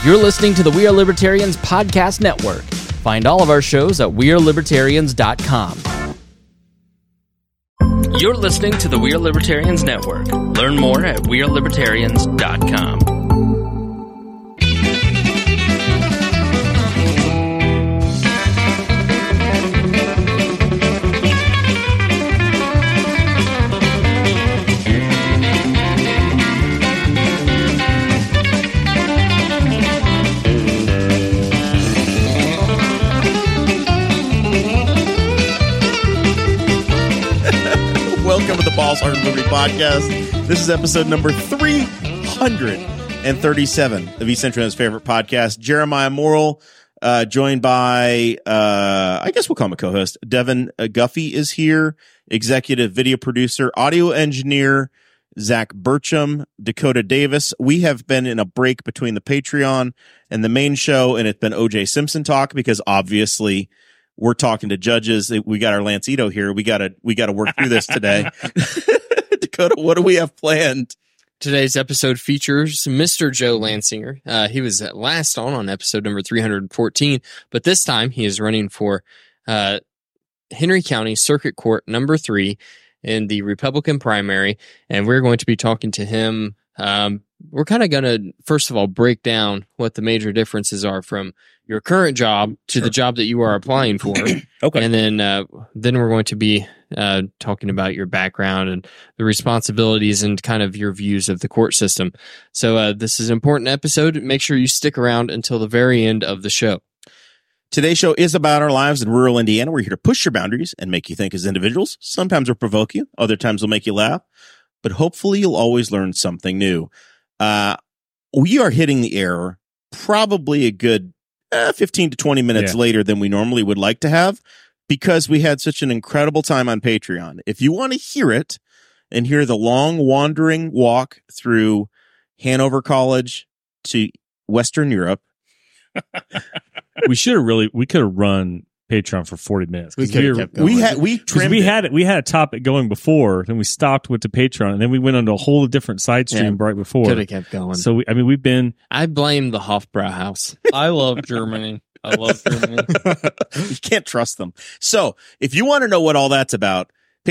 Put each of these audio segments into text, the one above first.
You're listening to the We Are Libertarians Podcast Network. Find all of our shows at wearelibertarians.com. You're listening to the We Are Libertarians Network. Learn more at wearelibertarians.com. Welcome to the Balls Hard Liberty Podcast. This is episode number 337 of East Central's favorite podcast. Jeremiah Morrill, joined by, I guess we'll call him a co-host. Devin Guffey is here, executive video producer, audio engineer, Zach Burcham, Dakota Davis. We have been in a break between the Patreon and the main show, and it's been O.J. Simpson talk because obviously we're talking to judges. We got our Lance Ito here. We got to work through this today. Dakota, what do we have planned? Today's episode features Mr. Joe Lansinger. He was last on episode number 314, but this time he is running for Henry County Circuit Court number 3 in the Republican primary, and we're going to be talking to him. We're kind of going to, first of all, break down what the major differences are from your current job to the job that you are applying for. Okay. And then we're going to be talking about your background and the responsibilities and kind of your views of the court system. So this is an important episode. Make sure you stick around until the very end of the show. Today's show is about our lives in rural Indiana. We're here to push your boundaries and make you think as individuals. Sometimes we'll provoke you. Other times we'll make you laugh. But hopefully you'll always learn something new. We are hitting the air probably a good 15 to 20 minutes later than we normally would like to have because we had such an incredible time on Patreon. If you want to hear it and hear the long wandering walk through Hanover College to Western Europe, we could have run Patreon for 40 minutes. We had a topic going before, then we stopped with the Patreon, and then we went on to a whole different side stream right before. Could have kept going. So we've been. I blame the Hofbrauhaus. I love Germany. You can't trust them. So if you want to know what all that's about,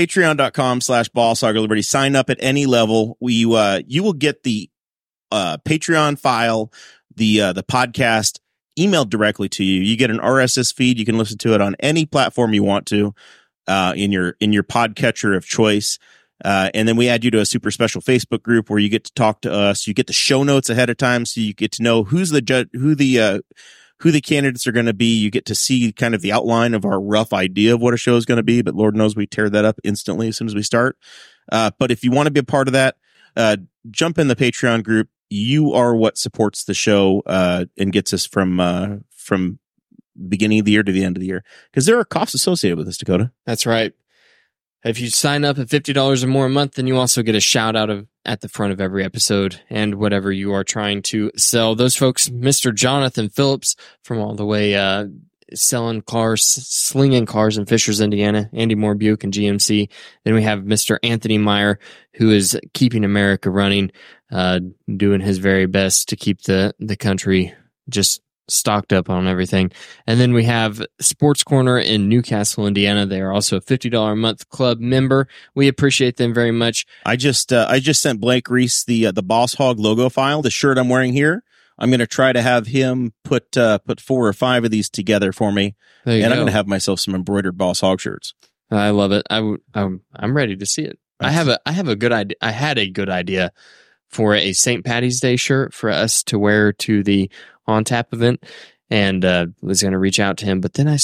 patreon.com/ballsargerliberty. Sign up at any level. You will get the Patreon file, the podcast emailed directly to you. You get an RSS feed. You can listen to it on any platform you want to, in your podcatcher of choice. And then we add you to a super special Facebook group where you get to talk to us. You get the show notes ahead of time, so you get to know who's the judge, who the candidates are going to be. You get to see kind of the outline of our rough idea of what a show is going to be, but Lord knows we tear that up instantly as soon as we start. But if you want to be a part of that, jump in the Patreon group. You are what supports the show and gets us from beginning of the year to the end of the year, because there are costs associated with this, Dakota. That's right. If you sign up at $50 or more a month, then you also get a shout out at the front of every episode and whatever you are trying to sell. Those folks, Mr. Jonathan Phillips from all the way selling cars, slinging cars in Fishers, Indiana, Andy Moore Buick and GMC. Then we have Mr. Anthony Meyer, who is keeping America running, doing his very best to keep the country just stocked up on everything. And then we have Sports Corner in Newcastle, Indiana. They are also a $50 a month club member. We appreciate them very much. I just sent Blake Reese the Boss Hog logo file, the shirt I'm wearing here. I'm going to try to have him put 4 or 5 of these together for me, and I'm going to have myself some embroidered Boss Hog shirts. I love it. I'm ready to see it. I have a good idea. I had a good idea for a St. Patty's Day shirt for us to wear to the On Tap event, and was going to reach out to him. But then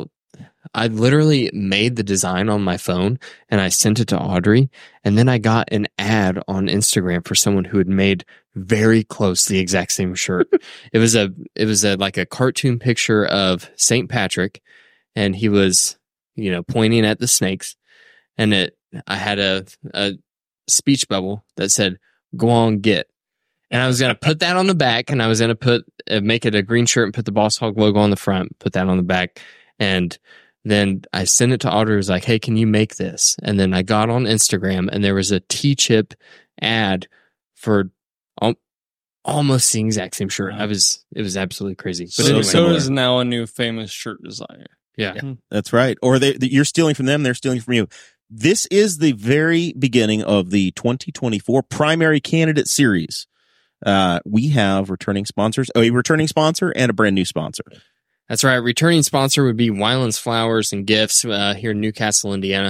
I literally made the design on my phone and I sent it to Audrey, and then I got an ad on Instagram for someone who had made very close the exact same shirt. It was like a cartoon picture of St. Patrick, and he was, pointing at the snakes, and I had a speech bubble that said, "Go on, get." And I was going to put that on the back, and I was going to make it a green shirt and put the Boss Hog logo on the front, put that on the back. And then I sent it to Audrey. I was like, "Hey, can you make this?" And then I got on Instagram, and there was a T-Chip ad for almost the exact same shirt. It was absolutely crazy. But So anyway, similar. is now a new famous shirt designer. yeah. That's right. Or you're stealing from them, they're stealing from you. This is the very beginning of the 2024 primary candidate series. We have returning sponsors, a returning sponsor and a brand new sponsor. That's right. Returning sponsor would be Wyland's Flowers and Gifts here in Newcastle, Indiana.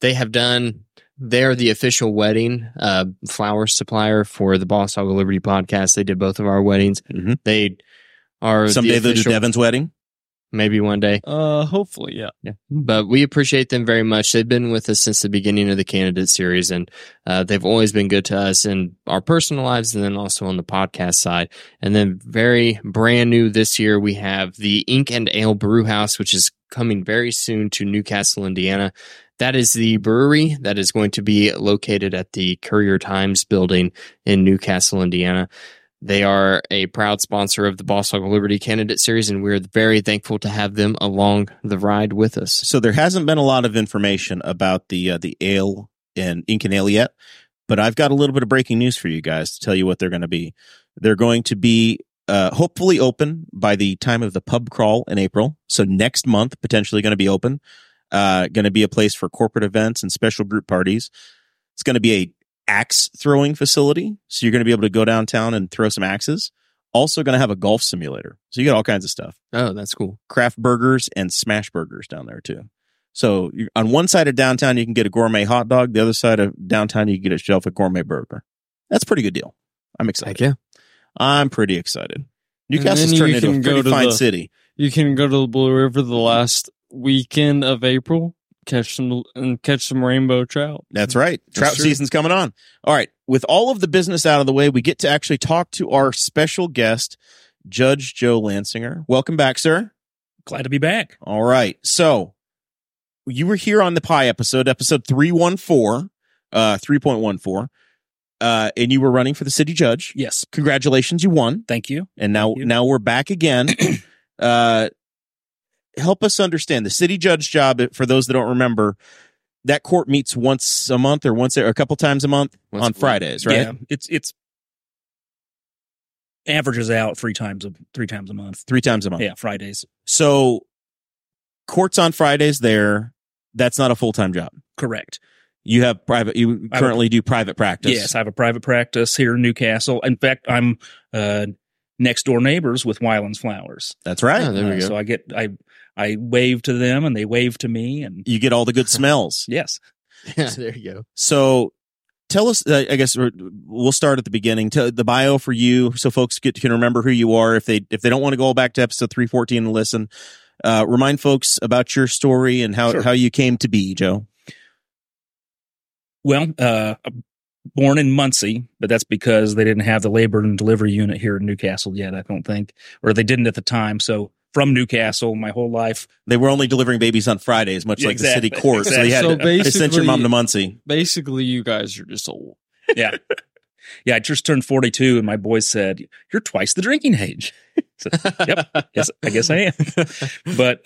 They're the official wedding flower supplier for the Boss Hog of Liberty podcast. They did both of our weddings. Mm-hmm. They are Someday they'll do Devin's wedding. Maybe one day. Hopefully, yeah. But we appreciate them very much. They've been with us since the beginning of the candidate series, and they've always been good to us in our personal lives and then also on the podcast side. And then very brand new this year, we have the Ink and Ale Brew House, which is coming very soon to Newcastle, Indiana. That is the brewery that is going to be located at the Courier-Times building in Newcastle, Indiana. They are a proud sponsor of the Boss Hog of Liberty candidate series, and we're very thankful to have them along the ride with us. So there hasn't been a lot of information about the ale and Ink and Ale yet, but I've got a little bit of breaking news for you guys to tell you what they're going to be. They're going to be hopefully open by the time of the pub crawl in April. So next month, potentially going to be open. Going to be a place for corporate events and special group parties. It's going to be a axe throwing facility. So you're going to be able to go downtown and throw some axes. Also going to have a golf simulator. So you got all kinds of stuff. Oh, that's cool. Craft burgers and smash burgers down there too. So on one side of downtown, you can get a gourmet hot dog. The other side of downtown, you can get yourself a gourmet burger. That's a pretty good deal. I'm excited. Heck yeah. I'm pretty excited. Newcastle's then turned you into a can pretty go to fine the- city. You can go to the Blue River the last weekend of April, catch some rainbow trout. That's right. Trout true. season's coming on. All right. With all of the business out of the way, we get to actually talk to our special guest, Judge Joe Lansinger. Welcome back, sir. Glad to be back. All right. So you were here on the Pie episode 314, 3.14, and you were running for the city judge. Yes. Congratulations. You won. Thank you. And now Thank you. we're back again. Help us understand the city judge job. For those that don't remember, that court meets once a month or a couple times a month Once on a week. Fridays, right? Yeah. It's averages out three times a month. 3 times a month. Yeah, Fridays. So courts on Fridays there, that's not a full-time job. Correct. You have private, you currently do private practice. Yes, I have a private practice here in Newcastle. In fact, I'm next door neighbors with Wyland's Flowers. That's right. Oh, there we go. So I wave to them and they wave to me, and You get all the good smells. yes. Yeah, there you go. So tell us, I guess we'll start at the beginning. Tell the bio for you so folks can remember who you are. If they don't want to go back to episode 314 and listen, remind folks about your story and how, Sure. how you came to be, Joe. Well, born in Muncie, but that's because they didn't have the labor and delivery unit here in Newcastle yet, I don't think, or they didn't at the time. So from Newcastle, my whole life. They were only delivering babies on Fridays, much Yeah, like the city exactly. court. So they had So they sent your mom to Muncie. Basically, you guys are just old. Yeah. Yeah, I just turned 42 and my boys said, "You're twice the drinking age." So, yep. Yes, I guess I am. But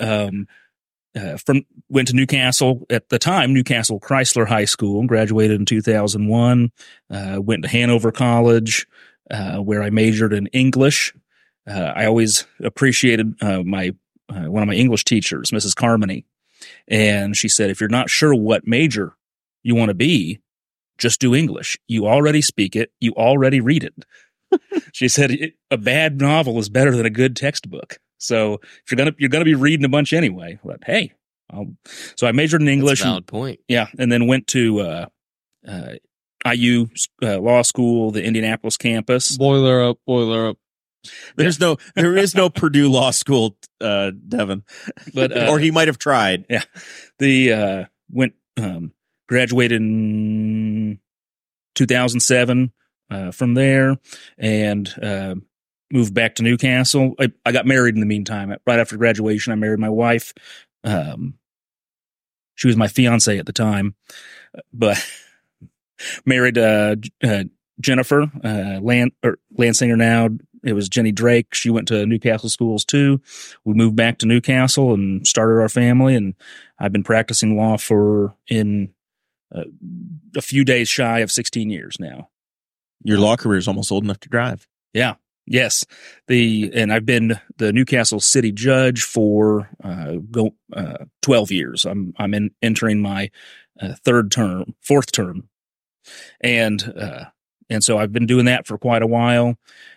went to Newcastle at the time, Newcastle Chrysler High School, graduated in 2001, went to Hanover College, where I majored in English. I always appreciated one of my English teachers, Mrs. Carmody. And she said, if you're not sure what major you want to be, just do English. You already speak it. You already read it. She said, a bad novel is better than a good textbook. So if you're gonna be reading a bunch anyway. But hey, so I majored in English. That's a valid point. Yeah, and then went to IU Law School, the Indianapolis campus. Boiler up, boiler up. There is no Purdue Law School, Devin, But or he might have tried. the graduated in 2007 from there, and moved back to Newcastle. I got married in the meantime. Right after graduation, I married my wife. She was my fiance at the time, but married Jennifer Lansinger now. It was Jenny Drake. She went to Newcastle schools too. We moved back to Newcastle and started our family, and I've been practicing law in a few days shy of 16 years now. Your law career is almost old enough to drive. Yeah. Yes. And I've been the Newcastle City Judge for 12 years. I'm entering my fourth term, and so I've been doing that for quite a while.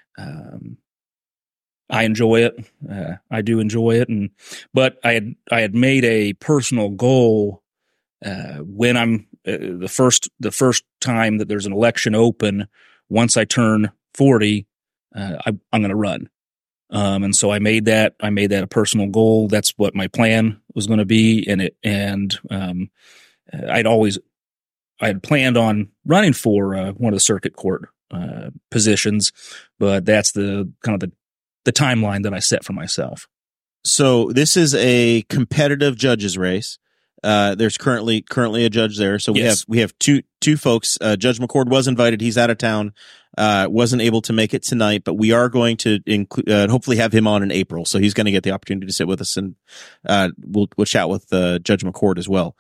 I enjoy it. I do enjoy it, but I had made a personal goal when I'm the first time that there's an election open. Once I turn 40, I'm going to run. And so I made that a personal goal. That's what my plan was going to be. I had planned on running for one of the circuit court positions, but that's the timeline that I set for myself. So this is a competitive judges race. There's currently a judge there. So we have two folks. Judge McCord was invited. He's out of town. Wasn't able to make it tonight, but we are going to hopefully have him on in April. So he's going to get the opportunity to sit with us, and we'll chat with Judge McCord as well.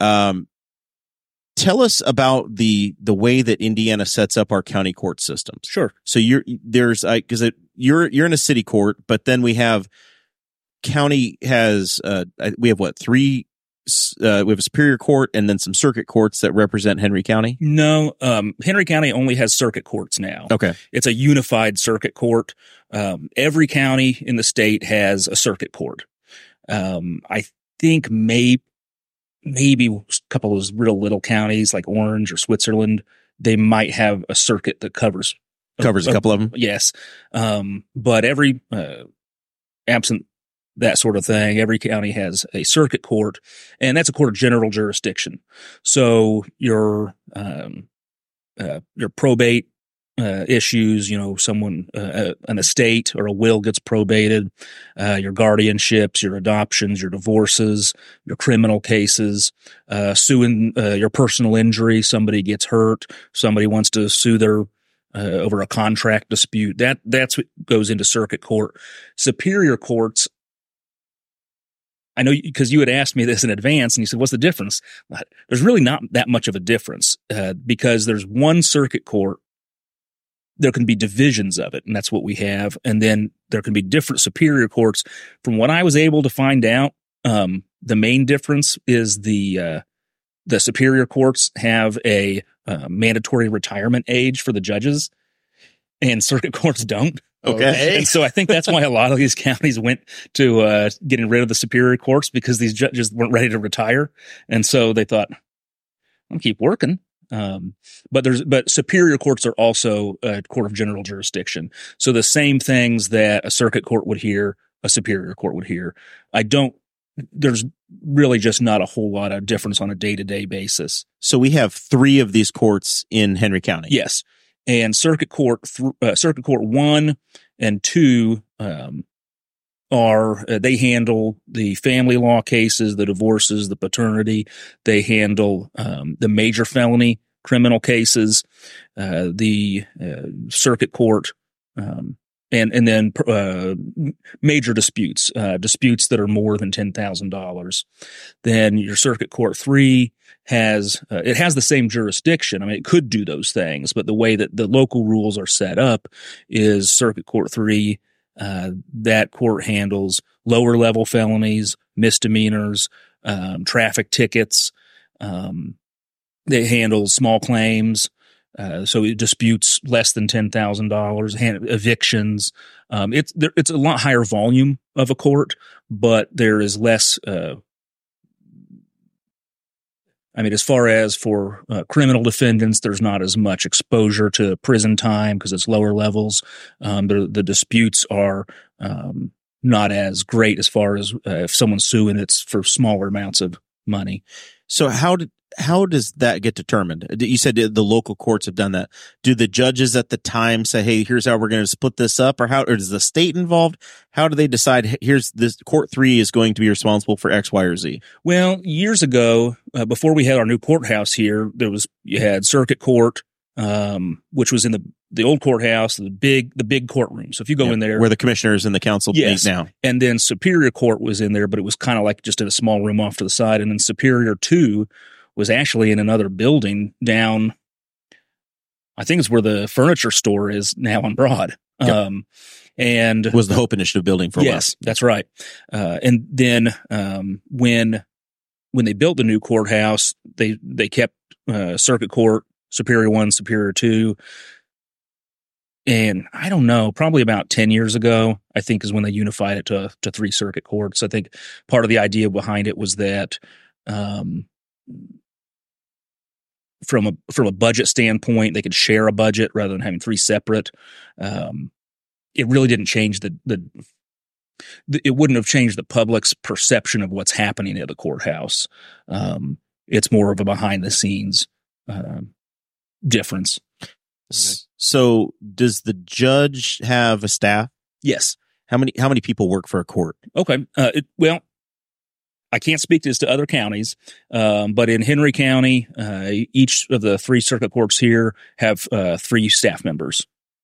Tell us about the way that Indiana sets up our county court systems. Sure. So you're in a city court, but then we have county has we have three. We have a superior court and then some circuit courts that represent Henry County. No, Henry County only has circuit courts now. Okay. It's a unified circuit court. Every county in the state has a circuit court. I think maybe a couple of those real little counties like Orange or Switzerland, they might have a circuit that covers a couple of them. Yes. But every, absent that sort of thing, every county has a circuit court, and that's a court of general jurisdiction. So your probate issues, someone, an estate or a will gets probated, your guardianships, your adoptions, your divorces, your criminal cases, suing your personal injury, somebody gets hurt, somebody wants to sue their over a contract dispute. That's what goes into circuit court. Superior courts, I know because you had asked me this in advance and you said, what's the difference? There's really not that much of a difference because there's one circuit court. There can be divisions of it, and that's what we have. And then there can be different superior courts. From what I was able to find out, the main difference is the superior courts have a mandatory retirement age for the judges, and circuit courts don't. Okay. And so I think that's why a lot of these counties went to getting rid of the superior courts, because these judges weren't ready to retire. And so they thought, I'll keep working. But superior courts are also a court of general jurisdiction. So the same things that a circuit court would hear, a superior court would hear. There's really just not a whole lot of difference on a day-to-day basis. So we have 3 of these courts in Henry County. Yes. And circuit court 1 and 2, they handle the family law cases, the divorces, the paternity. They handle the major felony criminal cases, the circuit court, and then major disputes that are more than $10,000. Then your circuit court 3 has the same jurisdiction. I mean, it could do those things, but the way that the local rules are set up is circuit court 3. That court handles lower level felonies, misdemeanors, traffic tickets. They handle small claims. So it disputes less than $10,000, evictions. It's a lot higher volume of a court, but there is less, as far as for criminal defendants, there's not as much exposure to prison time because it's lower levels. The disputes are not as great as far as if someone's suing, it's for smaller amounts of money. So how does that get determined? You said the local courts have done that. Do the judges at the time say, hey, here's how we're going to split this up, or is the state involved? How do they decide, here's this court 3 is going to be responsible for X, Y, or Z? Well, years ago, before we had our new courthouse here, you had circuit court, which was in the old courthouse, the big courtroom. So if you go in there, where the commissioners and the council meet now, and then Superior Court was in there, but it was kind of like just in a small room off to the side. And then Superior 2 was actually in another building down, I think it's where the furniture store is now on Broad. And was the Hope Initiative building for a while. Yes, that's right. And then when they built the new courthouse, they kept Circuit Court, Superior 1, Superior 2. And I don't know, probably about 10 years ago, I think is when they unified it to 3 circuit courts. I think part of the idea behind it was that from a budget standpoint, they could share a budget rather than having 3 separate. It really didn't change it wouldn't have changed the public's perception of what's happening at the courthouse. It's more of a behind the scenes difference. So does the judge have a staff? Yes. How many people work for a court? Okay. Well, I can't speak to this to other counties, but in Henry County, each of the 3 circuit courts here have 3 staff members.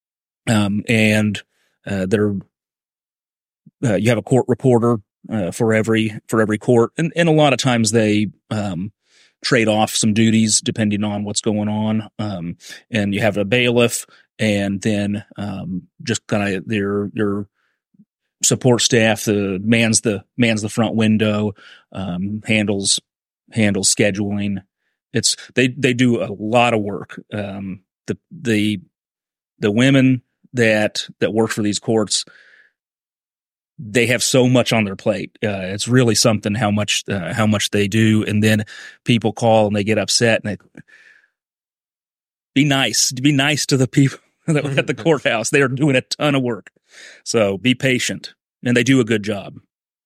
And you have a court reporter for every court, and a lot of times they trade off some duties depending on what's going on. And you have a bailiff, and then just kind of their support staff, mans the front window, handles scheduling. They do a lot of work. The women that work for these courts, they have so much on their plate. It's really something how much they do. And then people call and they get upset, and they be nice to the people that were at the courthouse. They are doing a ton of work. So be patient, and they do a good job.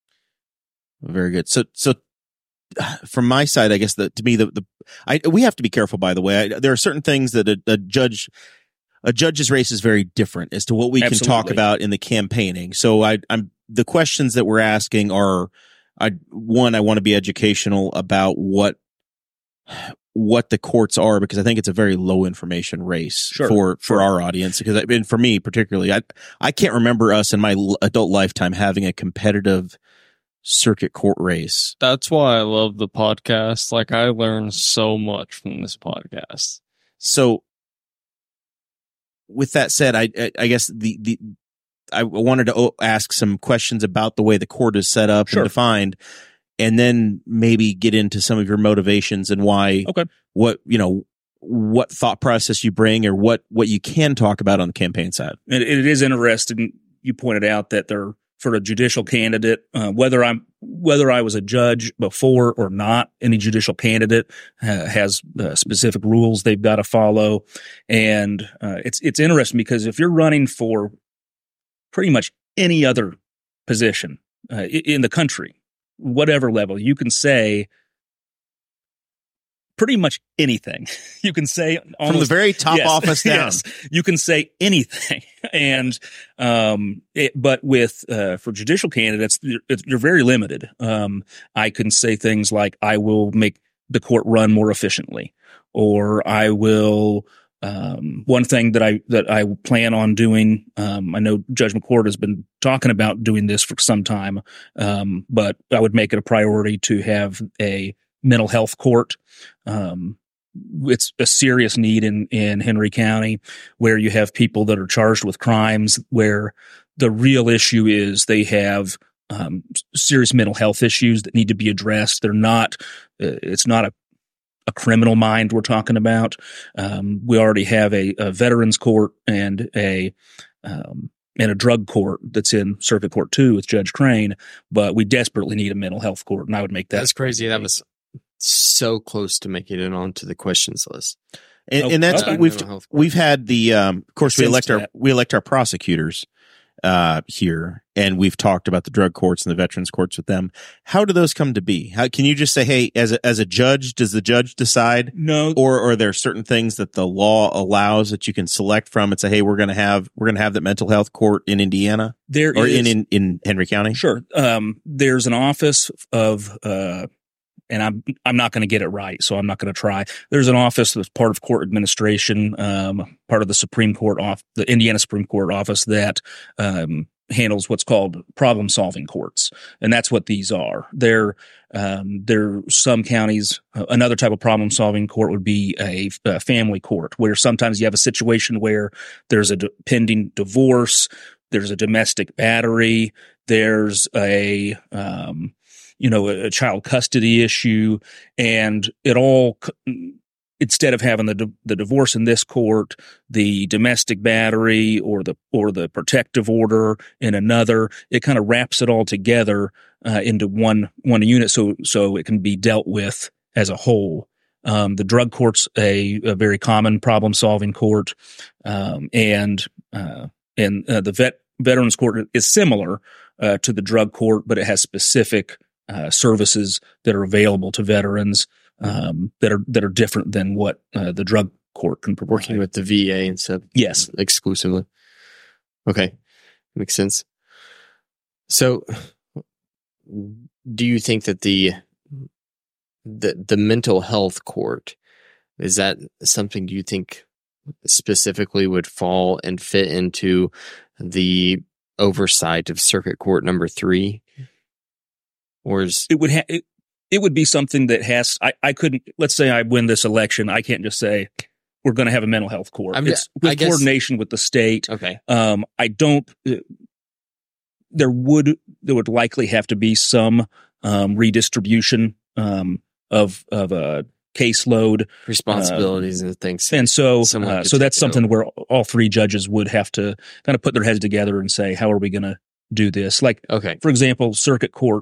Very good. So from my side, I guess to me, we have to be careful, by the way. There are certain things that a judge's race is very different as to what we can talk about in the campaigning. So the questions that we're asking are, I want to be educational about what the courts are, because I think it's a very low information race for our audience. Because for me particularly, I can't remember us in my adult lifetime having a competitive circuit court race. That's why I love the podcast. Like, I learned so much from this podcast. So with that said, I guess I wanted to ask some questions about the way the court is set up and defined, and then maybe get into some of your motivations and why, what thought process you bring, or what you can talk about on the campaign side. It is interesting. You pointed out that they're for a judicial candidate, whether I was a judge before or not, any judicial candidate has specific rules they've got to follow. And it's interesting because if you're running for pretty much any other position in the country, whatever level, you can say pretty much anything. You can say almost, from the very top office down. Yes, you can say anything. And but with for judicial candidates, you're very limited. I can say things like, I will make the court run more efficiently, or I will. One thing that I plan on doing, I know Judge McCord has been talking about doing this for some time, but I would make it a priority to have a mental health court. It's a serious need in Henry County, where you have people that are charged with crimes where the real issue is they have serious mental health issues that need to be addressed. They're not. It's not a criminal mind we're talking about. We already have a veterans court and a drug court that's in Circuit Court 2 with Judge Crane, but we desperately need a mental health court, and I would make that. That's crazy. That was so close to making it onto the questions list. And that's we've had the of course we elect our prosecutors here, and we've talked about the drug courts and the veterans courts with them. How do those come to be? How can you just say, hey, as a judge, does the judge decide? No. Or are there certain things that the law allows that you can select from and say, hey, we're going to have that mental health court in Indiana? There or is in Henry County? Sure. There's an office of and I'm not going to get it right, so I'm not going to try. There's an office that's part of court administration, part of the Supreme Court the Indiana Supreme Court office that handles what's called problem-solving courts, and that's what these are. There some counties. Another type of problem-solving court would be a family court, where sometimes you have a situation where there's a pending divorce, there's a domestic battery, there's a child custody issue, and it all. Instead of having the divorce in this court, the domestic battery or the protective order in another, it kind of wraps it all together into one unit, so it can be dealt with as a whole. The drug court's a very common problem solving court, and the veterans court is similar to the drug court, but it has specific services that are available to veterans. That are different than what the drug court can provide. Working with the VA instead of yes, exclusively. Okay, makes sense. So, do you think that the mental health court, is that something do you think specifically would fall and fit into the oversight of Circuit Court number 3, or is it would It would be something that has, I couldn't, let's say I win this election. I can't just say, we're going to have a mental health court. It's with coordination with the state. Okay. There would likely have to be some redistribution of a caseload. Responsibilities and things. And so that's something where all 3 judges would have to kind of put their heads together and say, how are we going to do this? Like, for example, Circuit Court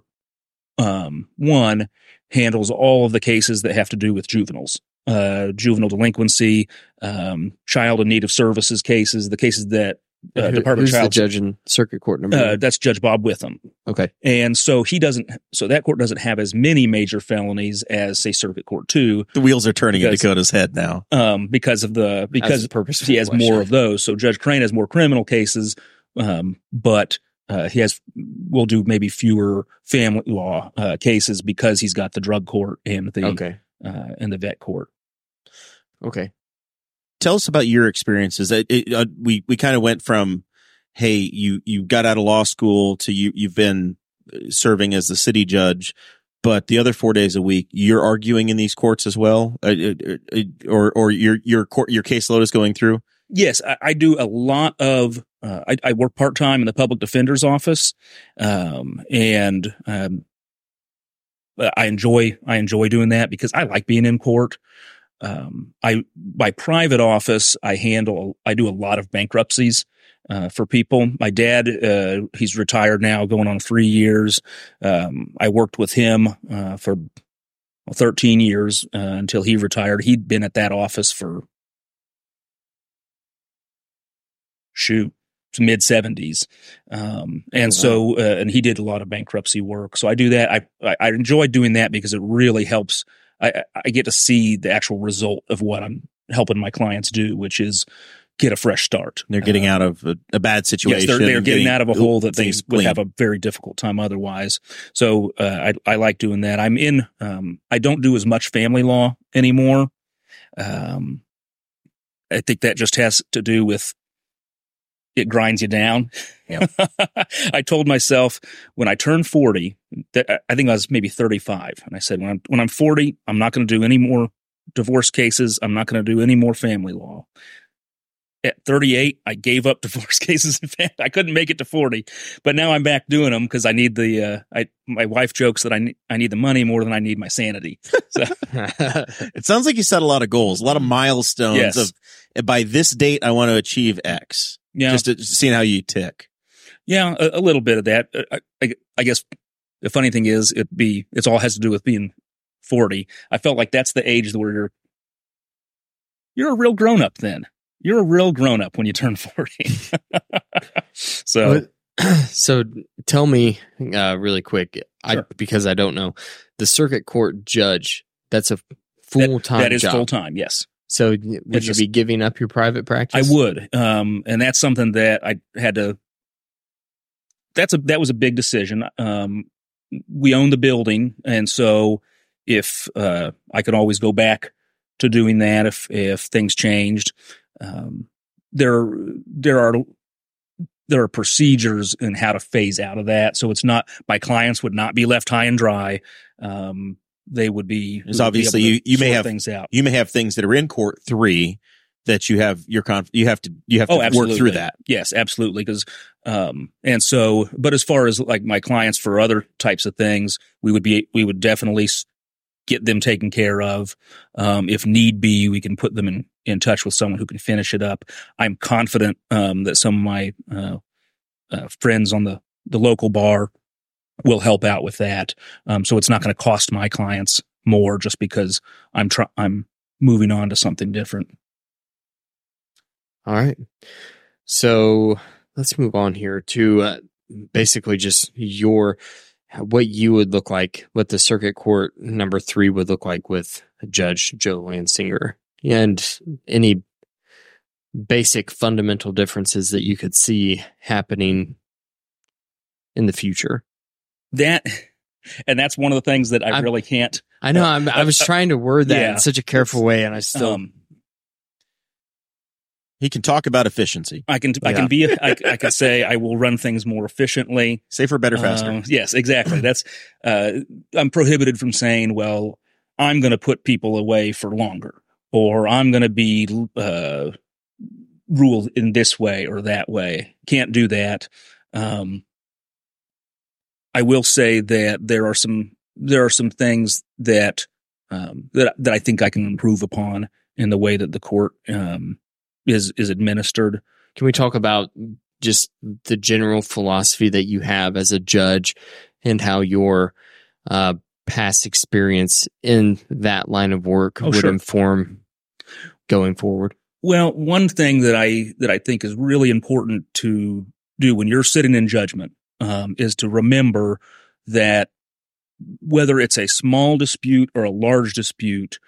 1 handles all of the cases that have to do with juveniles, juvenile delinquency, child in need of services cases, the cases that Department Who's of Child. The judge in Circuit Court number? That's Judge Bob Witham. Okay, and so that court doesn't have as many major felonies as say Circuit Court 2. The wheels are turning in Dakota's head now, because he has more of those. So Judge Crane has more criminal cases, but we'll do maybe fewer family law cases because he's got the drug court and the vet court. Okay. Tell us about your experiences. We kind of went from, hey, you got out of law school to you've been serving as the city judge, but the other 4 days a week you're arguing in these courts as well, or your caseload is going through. Yes, I do a lot of. I work part-time in the public defender's office, and I enjoy doing that because I like being in court. My private office, I do a lot of bankruptcies for people. My dad, he's retired now, going on 3 years. I worked with him for 13 years until he retired. He'd been at that office for mid-70s. And he did a lot of bankruptcy work. So I do that. I enjoy doing that because it really helps. I get to see the actual result of what I'm helping my clients do, which is get a fresh start. They're getting out of a bad situation. Yes, they're getting out of a hole that they would have a very difficult time otherwise. So I like doing that. I don't do as much family law anymore. I think that just has to do with it grinds you down. Yeah. I told myself when I turned 40, that I think I was maybe 35, and I said, when I'm 40, I'm not going to do any more divorce cases. I'm not going to do any more family law. At 38, I gave up divorce cases. In fact, I couldn't make it to 40, but now I'm back doing them because I need my wife jokes that I need the money more than I need my sanity. So. It sounds like you set a lot of goals, a lot of milestones of by this date, I want to achieve X. Yeah. Just to seeing how you tick. Yeah, a little bit of that. I guess the funny thing is it all has to do with being 40. I felt like that's the age where you're a real grown up then. You're a real grown up when you turn 40. So tell me really quick, Sure. Because I don't know, the circuit court judge, that's a full-time That is job. full-time, yes. So would you be giving up your private practice? I would. And that's something that I had to, that was a big decision. We own the building. And so if I could always go back to doing that if things changed. There are there are procedures in how to phase out of that. So it's not, my clients would not be left high and dry. They would be, Because obviously you may have things out. You may have things that are in court 3 that you have you have to absolutely. work through that. Yes, absolutely. Because, and so, but as far as like my clients for other types of things, we would definitely get them taken care of. If need be, we can put them in touch with someone who can finish it up. I'm confident, that some of my, friends on the local bar will help out with that. So it's not going to cost my clients more just because I'm moving on to something different. All right. So let's move on here to basically just what you would look like, what the circuit court number 3 would look like with Judge Joe Lansinger, and any basic fundamental differences that you could see happening in the future. And that's one of the things that I really can't. I know. I was trying to word that in such a careful way, and I still. He can talk about efficiency. I can say I will run things more efficiently. Safer, better, faster. Yes, exactly. That's, I'm prohibited from saying, well, I'm going to put people away for longer, or I'm going to be, ruled in this way or that way. Can't do that. I will say that there are some things that I think I can improve upon in the way that the court, is administered. Can we talk about just the general philosophy that you have as a judge and how your past experience in that line of work would inform going forward? Well, one thing that I think is really important to do when you're sitting in judgment is to remember that whether it's a small dispute or a large dispute,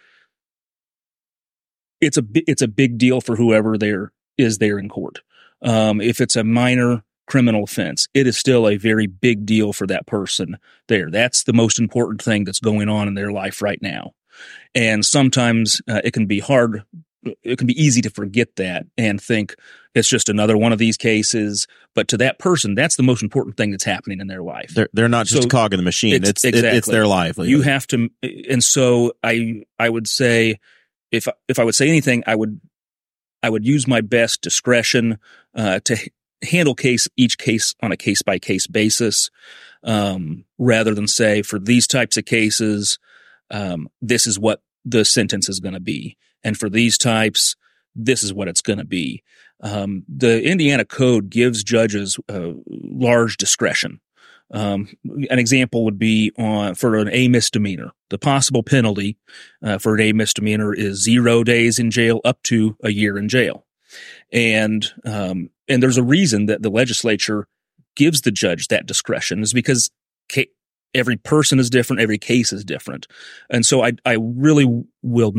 it's a big deal for whoever is there in court. If it's a minor criminal offense, it is still a very big deal for that person there. That's the most important thing that's going on in their life right now. And sometimes it can be hard. It can be easy to forget that and think it's just another one of these cases. But to that person, that's the most important thing that's happening in their life. They're not just a cog in the machine. It's their life. You have to. And so I would say, if I would say anything, I would use my best discretion to handle each case on a case by case basis, rather than say for these types of cases, this is what the sentence is going to be, and for these types, this is what it's going to be. The Indiana Code gives judges large discretion. An example would be for an A misdemeanor. The possible penalty for an A misdemeanor is 0 days in jail up to a year in jail. And there's a reason that the legislature gives the judge that discretion, is because every person is different, every case is different. And so I really will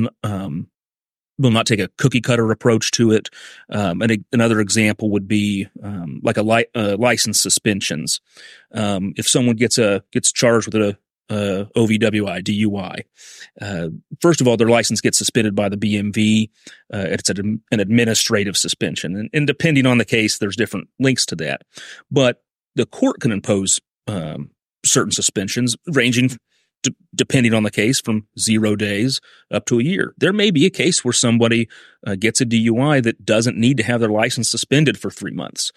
not take a cookie cutter approach to it. And another example would be like license suspensions. If someone gets charged with a OVWI, DUI, first of all, their license gets suspended by the BMV. It's an administrative suspension, and depending on the case, there's different links to that. But the court can impose certain suspensions, ranging depending on the case, from 0 days up to a year. There may be a case where somebody gets a DUI that doesn't need to have their license suspended for 3 months.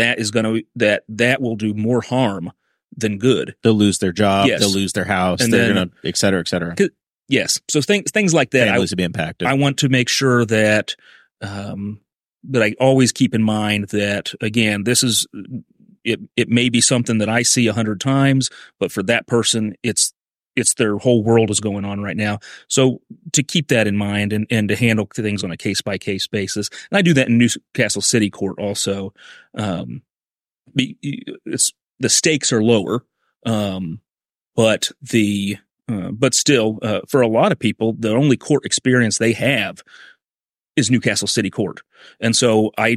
That will do more harm than good. They'll lose their job. Yes. They'll lose their house. And they're going to, et cetera, et cetera. Yes. So things like that. Families will be impacted. I want to make sure that that I always keep in mind that, again, this is it may be something that I see 100 times, but for that person, it's their whole world is going on right now. So to keep that in mind and to handle things on a case by case basis. And I do that in Newcastle City Court also. The stakes are lower, but still, for a lot of people, the only court experience they have is Newcastle City Court. And so I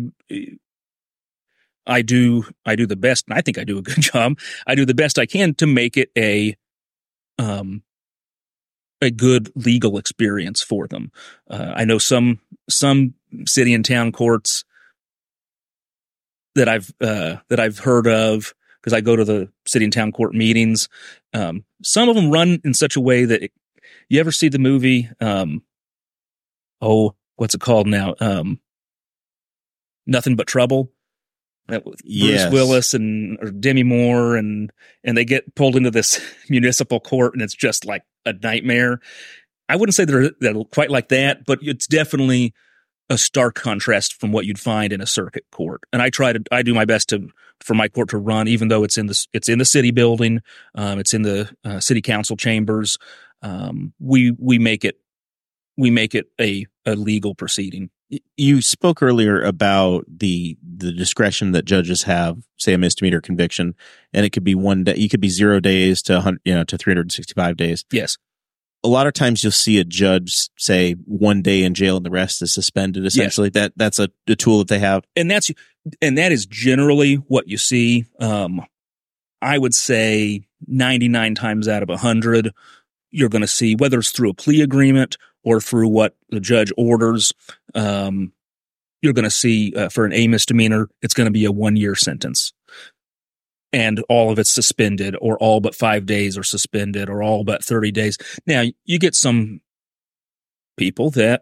do the best, and I think I do a good job. I do the best I can to make it a good legal experience for them. I know some city and town courts, that I've heard of, because I go to the city and town court meetings. Some of them run in such a way that you ever see the movie? What's it called now? Nothing But Trouble. With Bruce Willis or Demi Moore, and they get pulled into this municipal court, and it's just like a nightmare. I wouldn't say they're quite like that, but it's definitely a stark contrast from what you'd find in a circuit court. And I do my best for my court to run, even though it's in the city building, it's in the city council chambers. We make it a legal proceeding. You spoke earlier about the discretion that judges have, say a misdemeanor conviction, and it could be 1 day. You could be 0 days to 365 days. Yes. A lot of times you'll see a judge say 1 day in jail and the rest is suspended. Essentially, yes. That's a tool that they have, and that is generally what you see. I would say 99 times out of 100, you're going to see, whether it's through a plea agreement or through what the judge orders, you're going to see for an A misdemeanor, it's going to be a 1-year sentence. And all of it's suspended, or all but 5 days are suspended, or all but 30 days. Now, you get some people that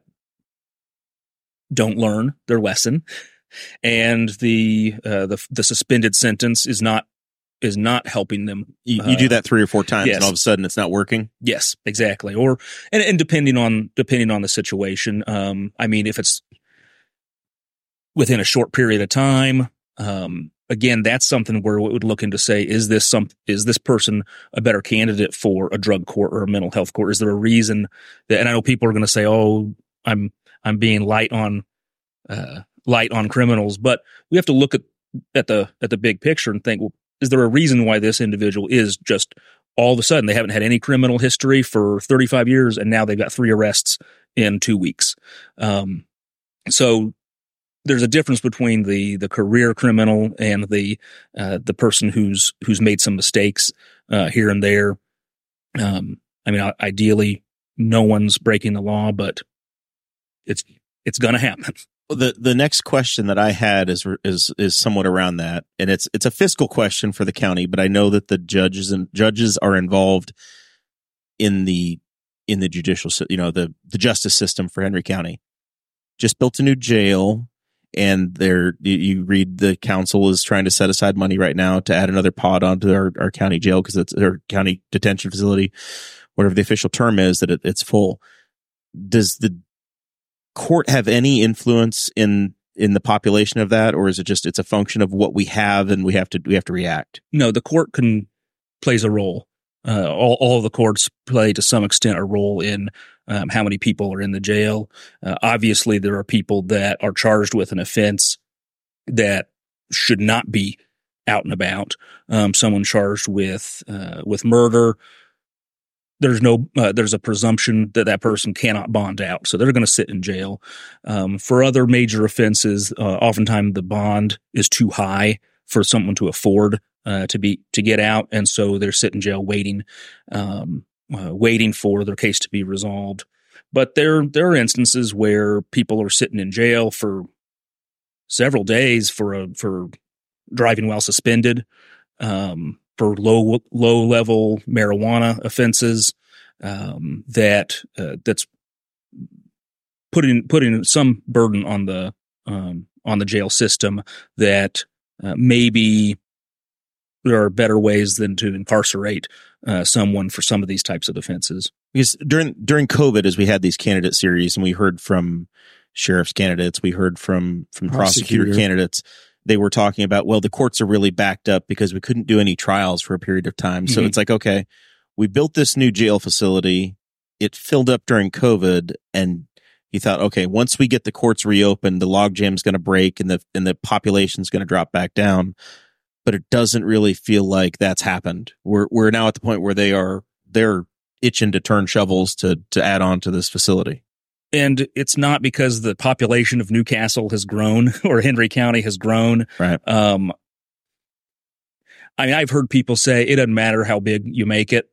don't learn their lesson, and the suspended sentence is not helping them. You do that 3 or 4 times, yes. And all of a sudden it's not working. Yes, exactly. And depending on the situation, I mean, if it's within a short period of time, again, that's something where we would look into, say, is this person a better candidate for a drug court or a mental health court? Is there a reason that? And I know people are going to say, "Oh, I'm being light on criminals," but we have to look at the big picture and think, well, is there a reason why this individual is just all of a sudden they haven't had any criminal history for 35 years and now they've got 3 arrests in 2 weeks? So there's a difference between the career criminal and the person who's made some mistakes here and there. I mean, ideally, no one's breaking the law, but it's going to happen. The next question that I had is somewhat around that, and it's a fiscal question for the county, but I know that the judges are involved in the judicial, the justice system for Henry County. Just built a new jail, and you read the council is trying to set aside money right now to add another pod onto our county jail because it's our county detention facility, whatever the official term is, that it's full. Does the court have any influence in the population of that, or is it just it's a function of what we have and we have to react? No, the court plays a role. All of the courts play to some extent a role in how many people are in the jail. Obviously, there are people that are charged with an offense that should not be out and about. Someone charged with murder. There's a presumption that person cannot bond out, so they're going to sit in jail. For other major offenses, oftentimes the bond is too high for someone to afford to get out, and so they're sitting in jail waiting for their case to be resolved. But there are instances where people are sitting in jail for several days for driving while suspended. For low level marijuana offenses, that's putting some burden on the jail system. That maybe there are better ways than to incarcerate someone for some of these types of offenses. Because during COVID, as we had these candidate series, and we heard from sheriff's candidates, we heard from prosecutor candidates. They were talking about, well, the courts are really backed up because we couldn't do any trials for a period of time. So It's like, okay, we built this new jail facility. It filled up during COVID, and he thought, okay, once we get the courts reopened, the logjam's going to break and the population's going to drop back down. But it doesn't really feel like that's happened. We're now at the point where they're itching to turn shovels to add on to this facility. And it's not because the population of Newcastle has grown or Henry County has grown. Right. I mean, I've heard people say it doesn't matter how big you make it.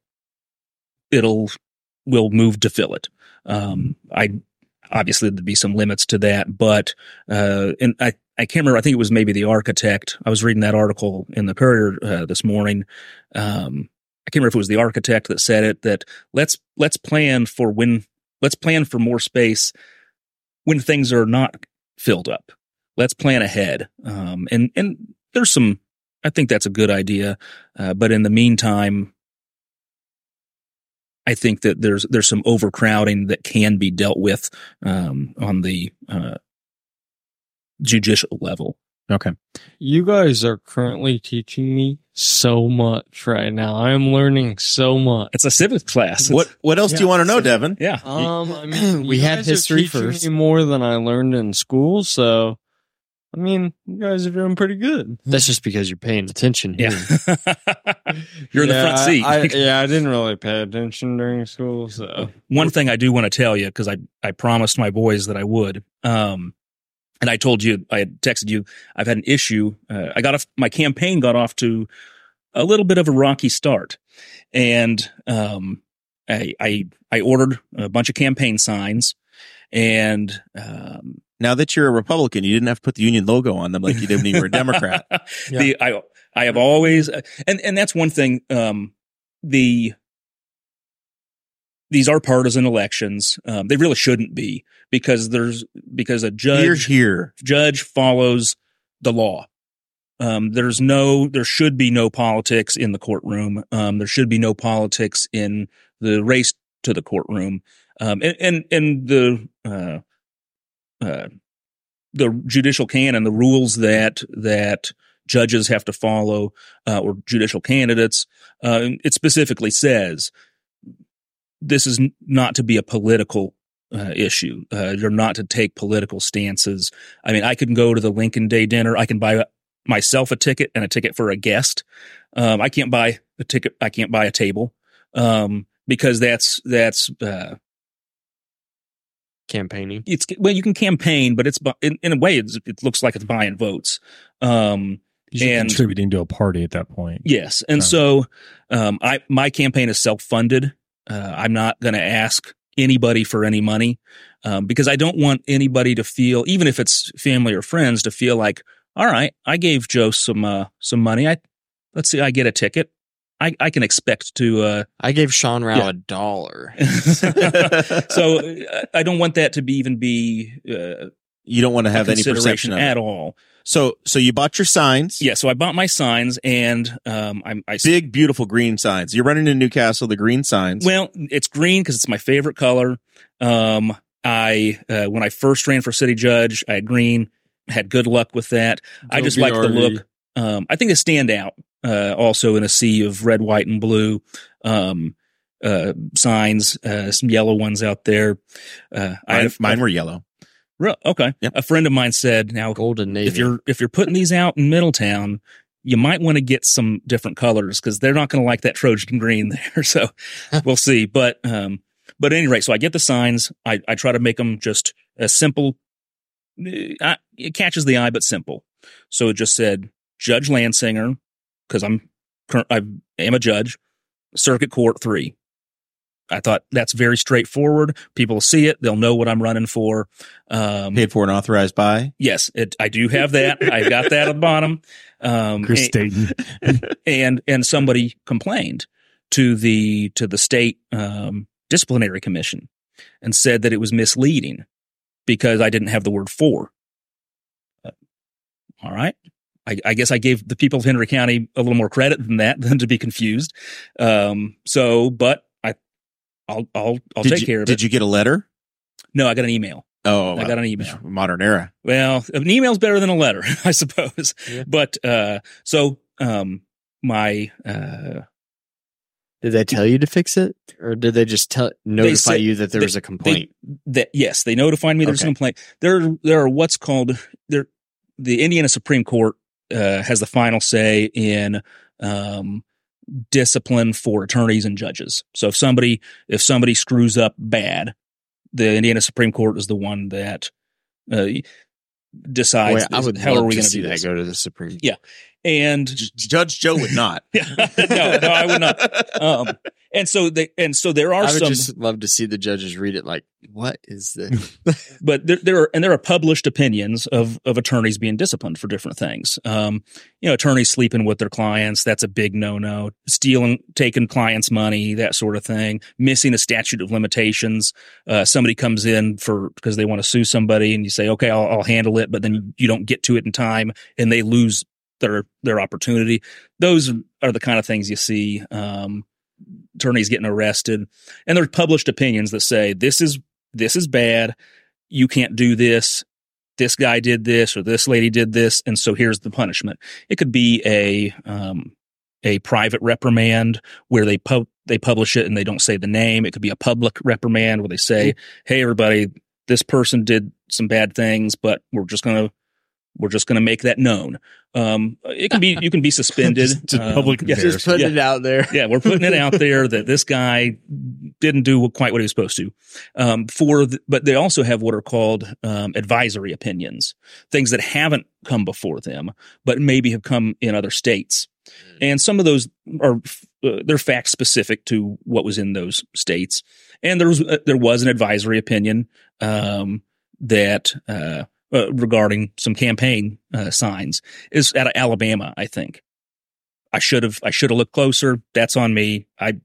We'll move to fill it. Obviously there'd be some limits to that, but, and I I can't remember. I think it was maybe the architect. I was reading that article in the Courier this morning. I can't remember if it was the architect that said it, that let's plan for more space when things are not filled up. Let's plan ahead. And there's I think that's a good idea. But in the meantime, I think that there's some overcrowding that can be dealt with on the judicial level. Okay. You guys are currently teaching me so much right now. I am learning so much. It's a civics class. What else do you want to know, Devin? Yeah. I mean, We you had guys are history teaching first. me more than I learned in school, so I mean, you guys are doing pretty good. That's just because you're paying attention here. Yeah. You're in the front seat. I didn't really pay attention during school, so One thing I do want to tell you, because I promised my boys that I would, and I told you, I had texted you, I've had an issue. My campaign got off to a little bit of a rocky start, and I ordered a bunch of campaign signs, and Now that you're a Republican, you didn't have to put the union logo on them like you did when you were a Democrat. I have always, and that's one thing. These are partisan elections. They really shouldn't be, because a judge follows the law. There should be no politics in the courtroom. There should be no politics in the race to the courtroom. And the judicial canon, the rules that judges have to follow, or judicial candidates, it specifically says this is not to be a political issue. You're not to take political stances. I mean, I can go to the Lincoln Day dinner. I can buy myself a ticket and a ticket for a guest. I can't buy a ticket. I can't buy a table, because that's Campaigning. you can campaign, but it's in a way it looks like it's buying votes. You're and contributing to a party at that point. yes, and so my campaign is self-funded. I'm not going to ask anybody for any money, because I don't want anybody to feel, even if it's family or friends, to feel like, all right, I gave Joe some money. Let's see, I get a ticket. I can expect to. I gave Sean Rao $1. So I don't want that to be. You don't want to have any perception of it at all. So you bought your signs. Yeah, so I bought my signs, and I big, beautiful green signs. You're running to Newcastle, the green signs. Well, it's green because it's my favorite color. When I first ran for city judge, I had green. Had good luck with that. I just like the look. I think they stand out. Also in a sea of red, white, and blue signs. Some yellow ones out there. Mine were yellow. Okay. Yep. A friend of mine said, now, Golden Navy. if you're putting these out in Middletown, you might want to get some different colors, because they're not going to like that Trojan green there. So we'll see. But at any rate, so I get the signs. I try to make them just as simple. It catches the eye, but simple. So it just said Judge Lansinger, because I am a judge, Circuit Court 3. I thought that's very straightforward. People will see it. They'll know what I'm running for. Paid for and authorized by? Yes, I do have that. I got that at the bottom. Chris Staten. and somebody complained to the state disciplinary commission and said that it was misleading because I didn't have the word for. All right. I guess I gave the people of Henry County a little more credit than to be confused. But I'll take care of it. Did you get a letter? No, I got an email. Oh, I got an email. Modern era. Well, an email's better than a letter, I suppose. Yeah. But my Did they tell you to fix it, or did they just notify you that there was a complaint? Yes, they notified me there's a complaint. There are what's called the Indiana Supreme Court has the final say in discipline for attorneys and judges. So if somebody screws up bad, the Indiana Supreme Court is the one that decides. Boy, I would how love are we to going to see do that this? go to the Supreme. Yeah, and Judge Joe would not. no, I would not. And so there are I would some. just love to see the judges read it like, what is this? But there are published opinions of attorneys being disciplined for different things. Attorneys sleeping with their clients, that's a big no-no. Stealing, taking clients' money, that sort of thing. Missing a statute of limitations. Somebody comes in because they want to sue somebody, and you say, okay, I'll handle it, but then you don't get to it in time, and they lose their opportunity. Those are the kind of things you see. Attorneys getting arrested, and there's published opinions that say this is bad. You can't do this. This guy did this, or this lady did this, and so here's the punishment. It could be a private reprimand where they publish it and they don't say the name. It could be a public reprimand where they say, "Hey, everybody, this person did some bad things, but we're just gonna make that known." It can be, you can be suspended. just public Just putting it out there. Yeah, we're putting it out there that this guy didn't do quite what he was supposed to. But they also have what are called advisory opinions, things that haven't come before them, but maybe have come in other states. And some of those are they're fact specific to what was in those states. And there was an advisory opinion that. Regarding some campaign signs is out of Alabama, I think. I should have looked closer. That's on me.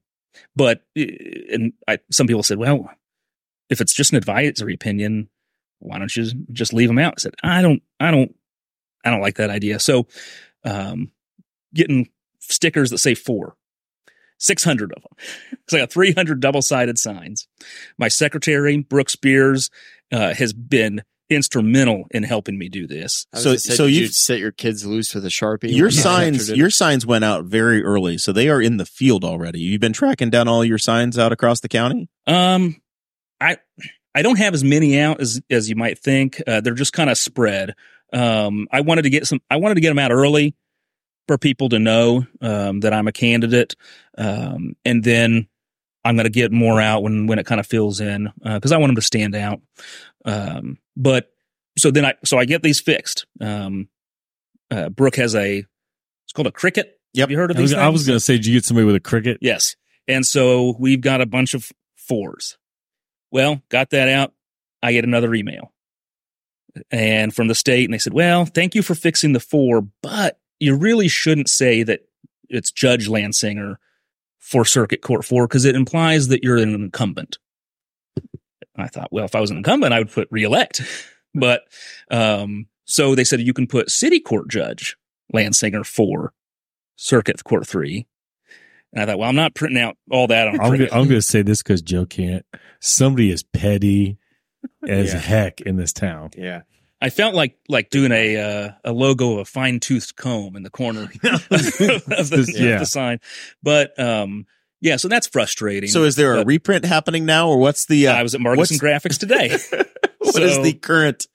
Some people said, well, if it's just an advisory opinion, why don't you just leave them out? I said, I don't like that idea. So, getting stickers that say 600 of them. So I got 300 double-sided signs. My secretary, Brooke Spears, has been instrumental in helping me do this. So you set your kids loose with a Sharpie. Your signs went out very early, so they are in the field already. You've been tracking down all your signs out across the county? I don't have as many out as you might think. They're just kind of spread. I wanted to get them out early for people to know that I'm a candidate, and then I'm going to get more out when it kind of fills in because I want them to stand out. But so I get these fixed. Brooke has it's called a Cricut. Yep. Have you heard of these things? I was going to say, did you get somebody with a Cricut? Yes. And so we've got a bunch of 4s. Well, got that out. I get another email and from the state, and they said, well, thank you for fixing the 4, but you really shouldn't say that it's Judge Lansinger for Circuit Court 4 because it implies that you're an incumbent. I thought, well, if I was an incumbent, I would put reelect. But so they said you can put City Court Judge Lansinger 4, Circuit Court 3. And I thought, well, I'm not printing out all that on I'm going to say this because Joe can't. Somebody is petty as heck in this town. Yeah. I felt like doing a logo of a fine-toothed comb in the corner of the sign. But so that's frustrating. So is there a reprint happening now, or what's the? I was at Marcus and Graphics today. What is the current?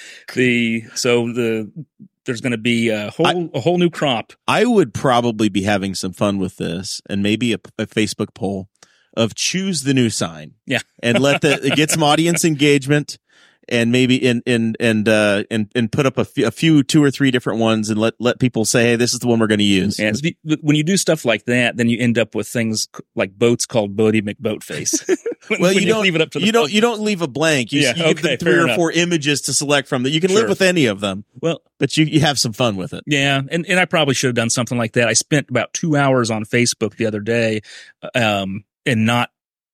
There's going to be a whole new crop. I would probably be having some fun with this, and maybe a Facebook poll of choose the new sign. Yeah, and get some audience engagement. And maybe and put up a few 2 or 3 different ones and let people say, hey, this is the one we're going to use. And when you do stuff like that, then you end up with things like boats called Bodie McBoatface. Well, you don't leave it up to you don't leave a blank. You give them 3 or 4 images to select from that. You can live with any of them. Well, but you have some fun with it. Yeah, and I probably should have done something like that. I spent about 2 hours on Facebook the other day, and not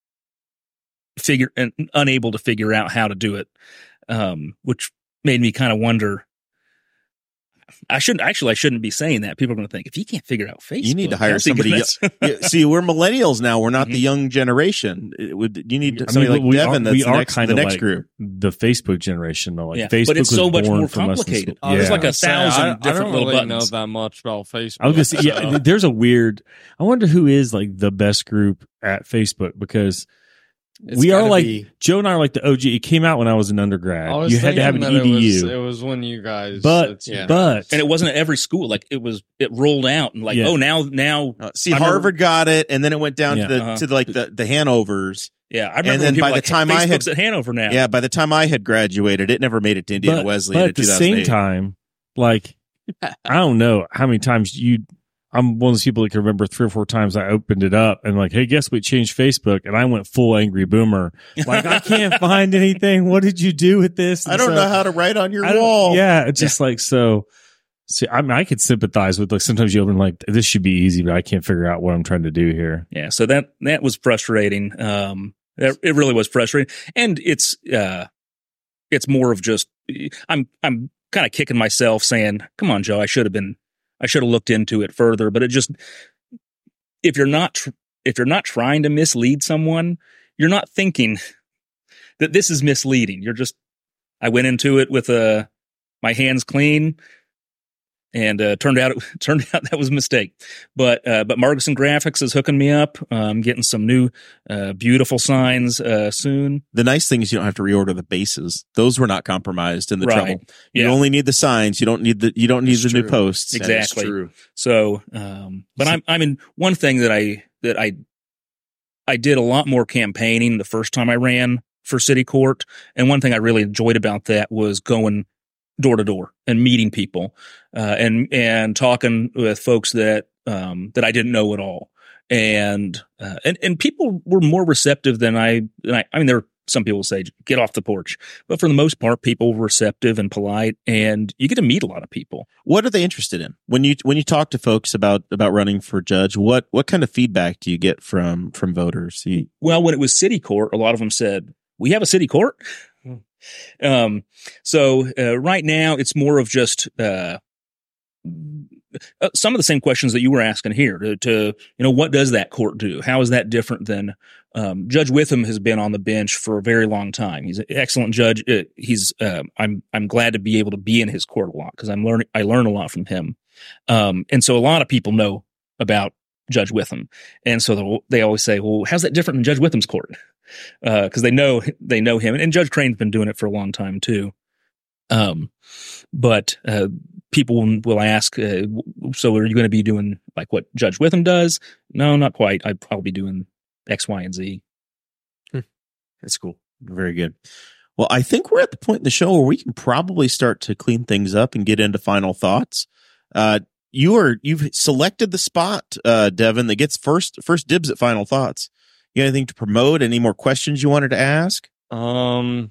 unable to figure out how to do it, which made me kind of wonder. I shouldn't be saying that. People are going to think if you can't figure out Facebook, you need to hire somebody. See, we're millennials now. We're not the young generation. You need somebody like Devin. That's the next group. The Facebook generation, though. Facebook, but it's so much more complicated. There's like 1,000 different little buttons. I don't really know that much about Facebook. I was going to say, there's a weird. I wonder who is like the best group at Facebook because. We are like Joe and I are like the OG. It came out when I was an undergrad. You had to have an EDU. It was when you guys, but and it wasn't at every school. Like it rolled out and now. Harvard got it, and then it went down to the Hanovers. Yeah, I remember. And then by the time Facebook's I had at Hanover now. Yeah, by the time I had graduated, it never made it to Indiana Wesleyan. But at the same time, like I don't know how many times I'm one of those people that can remember 3 or 4 times I opened it up and like, hey, guess we changed Facebook, and I went full angry boomer. Like, I can't find anything. What did you do with this? And I don't know how to write on your wall. Yeah, it's just like so. See, I mean, I could sympathize with, like, sometimes you open like, this should be easy, but I can't figure out what I'm trying to do here. Yeah, so that was frustrating. It really was frustrating, and it's more of just I'm kind of kicking myself, saying, "Come on, Joe, I should have looked into it further." But it just, if you're not trying to mislead someone, you're not thinking that this is misleading. You're just, I went into it with my hands clean. And turned out that was a mistake. But Marguson Graphics is hooking me up. I'm getting some new beautiful signs soon. The nice thing is you don't have to reorder the bases; those were not compromised in the trouble. You only need the signs. You don't need the new posts. Exactly. True. So, but I'm in one thing that I did a lot more campaigning the first time I ran for city court, and one thing I really enjoyed about that was going door to door and meeting people, and talking with folks that I didn't know at all. And people were more receptive than I mean, there were some people say, get off the porch, but for the most part, people were receptive and polite, and you get to meet a lot of people. What are they interested in when you talk to folks about running for judge? What kind of feedback do you get from voters? Well, when it was city court, a lot of them said, we have a city court. So right now it's more of just some of the same questions that you were asking here to what does that court do? How is that different than Judge Witham has been on the bench for a very long time. He's an excellent judge. I'm glad to be able to be in his court a lot because I learn a lot from him. And so a lot of people know about Judge Witham. And so they always say, well, how's that different than Judge Witham's court? Because they know him, and Judge Crane's been doing it for a long time too. But people will ask, so are you going to be doing like what Judge Witham does? No, not quite. I'll be doing X, Y, and Z. That's cool. Very good. Well, I think we're at the point in the show where we can probably start to clean things up and get into final thoughts. You've selected the spot, Devin, that gets first dibs at final thoughts. You got anything to promote? Any more questions you wanted to ask? When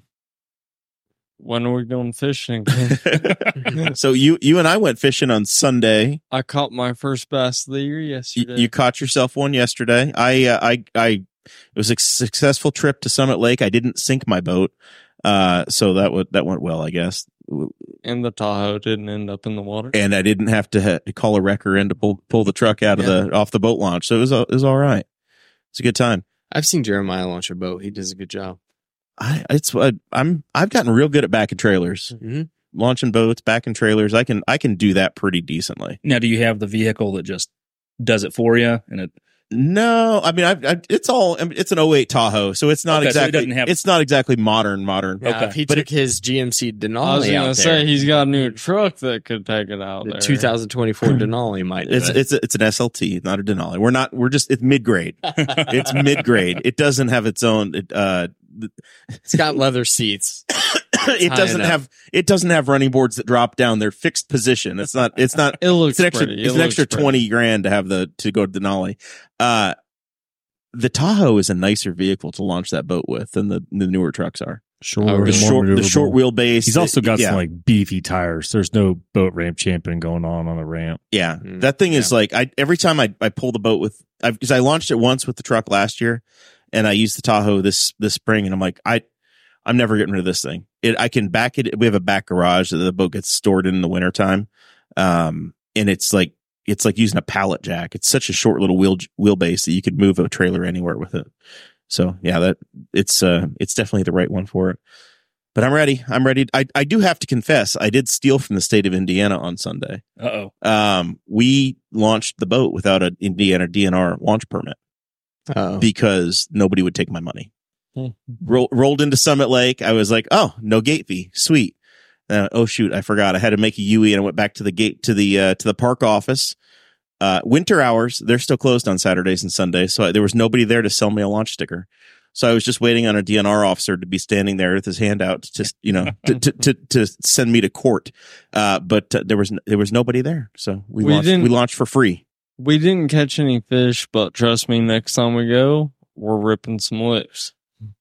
are we going fishing? So you and I went fishing on Sunday. I caught my first bass of the year yesterday. You caught yourself one yesterday. It was a successful trip to Summit Lake. I didn't sink my boat, so that went well, I guess. And the Tahoe didn't end up in the water. And I didn't have to call a wrecker in to pull the truck out of off the boat launch. So it was all right. It's a good time. I've seen Jeremiah launch a boat. He does a good job. I've gotten real good at backing trailers, launching boats, backing trailers. I can do that pretty decently. Now, do you have the vehicle that just does it for you? No, I mean, it's an 08 Tahoe, so it's not exactly, so it's not exactly modern. Okay. If he took his GMC Denali I was going to say, he's got a new truck that could take it out the there. 2024 Denali might do it's an SLT, not a Denali. It's mid-grade. It's mid-grade. It doesn't have its own, it's got leather seats. It doesn't have running boards that drop down. They're fixed position. It's an extra $20,000 to have to go to Denali. The Tahoe is a nicer vehicle to launch that boat with than the newer trucks are. The short wheelbase. He's also got some like beefy tires. There's no boat ramp champion going on a ramp. Yeah, that thing is like every time I pull the boat with, because I launched it once with the truck last year, and I used the Tahoe this spring, and I'm like I'm never getting rid of this thing. I can back it. We have a back garage that the boat gets stored in the wintertime. And it's like using a pallet jack. It's such a short little wheelbase that you could move a trailer anywhere with it. So yeah, it's definitely the right one for it. But I'm ready. I do have to confess, I did steal from the state of Indiana on Sunday. We launched the boat without an Indiana DNR launch permit because nobody would take my money. Rolled into Summit Lake. I was like, oh, no gate fee. Sweet. Oh shoot, I forgot. I had to make a UE, and I went back to the gate to the park office. Winter hours, they're still closed on Saturdays and Sundays, so there was nobody there to sell me a launch sticker. So I was just waiting on a DNR officer to be standing there with his hand out to send me to court. But there was nobody there, so we launched for free. We didn't catch any fish, but trust me, next time we go, we're ripping some lips.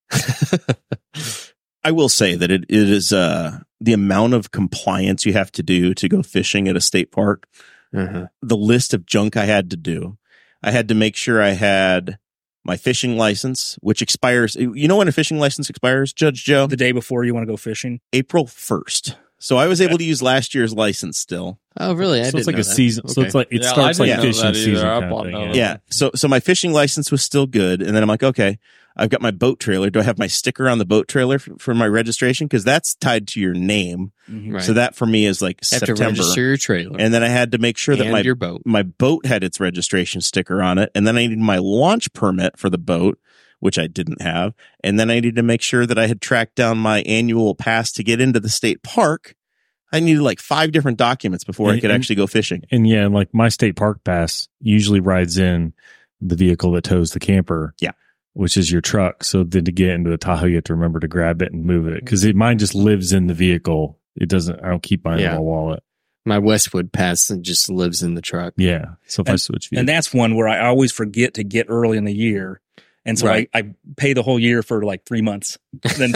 I will say that it is the amount of compliance you have to do to go fishing at a state park. Uh-huh. The list of junk I had to do. I had to make sure I had my fishing license, which expires. You know when a fishing license expires, Judge Joe? The day before you want to go fishing? April 1st. So I was able to use last year's license still. Oh, really? So it's like a season. Okay. So it's like it starts like fishing season. Kind of thing, yeah. So my fishing license was still good, and then I'm like, okay, I've got my boat trailer. Do I have my sticker on the boat trailer for my registration? Because that's tied to your name. Mm-hmm. Right. So that for me is like you have September. To register your trailer, and then I had to make sure that my boat had its registration sticker on it, and then I needed my launch permit for the boat, which I didn't have, and then I needed to make sure that I had tracked down my annual pass to get into the state park. I needed like 5 different documents before I could actually go fishing. And yeah, like my state park pass usually rides in the vehicle that tows the camper. Yeah. Which is your truck. So then to get into the Tahoe, you have to remember to grab it and move it. Cause mine just lives in the vehicle. It doesn't, I don't keep mine in my wallet. My Westwood pass just lives in the truck. Yeah. So if I switch vehicles. And that's one where I always forget to get early in the year. And so I pay the whole year for like 3 months. Then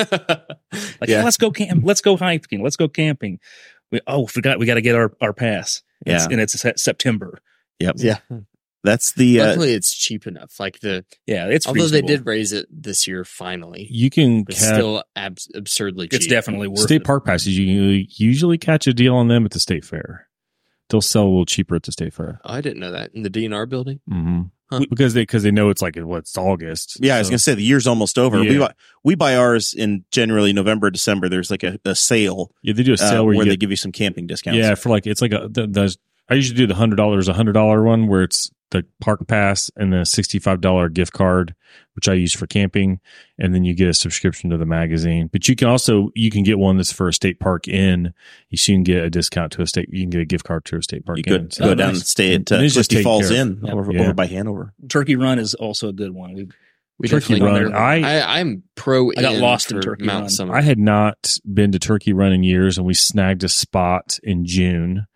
hey, let's go camp. Let's go hiking. Let's go camping. We got to get our pass. Yeah. And it's September. Yep. Yeah. That's the, luckily it's cheap enough. Like it's although reasonable. They did raise it this year, finally. You can it's still absurdly cheap. It's definitely worth state it. park passes. You can usually catch a deal on them at the state fair. They'll sell a little cheaper at the state fair. Oh, I didn't know that in the DNR building. Mm-hmm. Huh. Because they know it's like it's August. Yeah, so. I was gonna say the year's almost over. Yeah. We buy ours in generally November, December. There's like a sale. Yeah, they do a sale where they give you some camping discounts. Yeah, for like it's like I usually do the $100 one where it's the park pass and then a $65 gift card, which I use for camping, and then you get a subscription to the magazine. But you can get one that's for a state park inn. You can get a discount to a state. You can get a gift card to a state park. You could go down and stay at Clifty Falls Inn over by Hanover. Turkey Run is also a good one. We Turkey Run. I'm pro. I got lost in Turkey Mount Run. Summit. I had not been to Turkey Run in years, and we snagged a spot in June,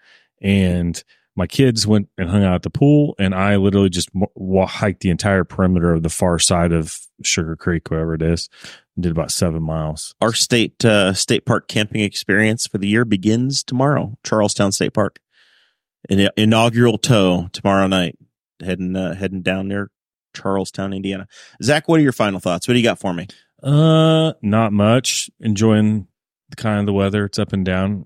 and my kids went and hung out at the pool, and I literally just hiked the entire perimeter of the far side of Sugar Creek, wherever it is, and did about 7 miles. Our state park camping experience for the year begins tomorrow. Charlestown State Park, an inaugural tow tomorrow night. Heading down there, Charlestown, Indiana. Zach, what are your final thoughts? What do you got for me? Not much. Enjoying the weather. It's up and down.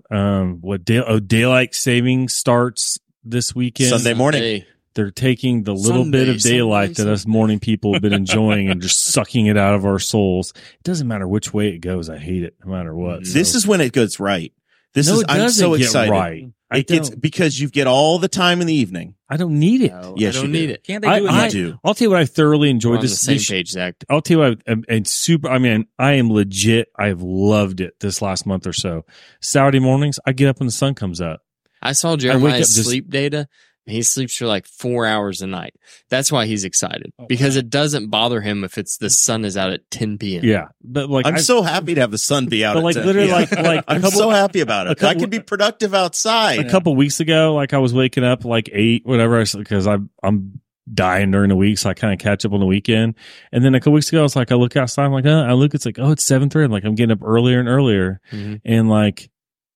Daylight saving starts this weekend. Sunday morning. They're taking the little bit of daylight that us morning people have been enjoying and just sucking it out of our souls. It doesn't matter which way it goes. I hate it no matter what. This is when it goes right. I'm so excited. Right. Because you get all the time in the evening. I don't need it. No, yes, I don't need it. Can't they do it? do. I'll tell you what I thoroughly enjoyed. We're on the same page, Zach. I'll tell you what, I am legit. I've loved it this last month or so. Saturday mornings, I get up when the sun comes up. I saw Jeremiah's sleep data. He sleeps for like 4 hours a night. That's why he's excited because it doesn't bother him if the sun is out at 10 p.m. Yeah, but I'm so happy to have the sun be out. But like 10. literally, like I'm so happy about it. I can be productive outside. A couple weeks ago, like I was waking up like 8, whatever, because I'm dying during the week, so I kind of catch up on the weekend. And then a couple weeks ago, I was like, I look outside, I'm like, it's like, it's 7:30. I'm like, I'm getting up earlier and earlier, and like.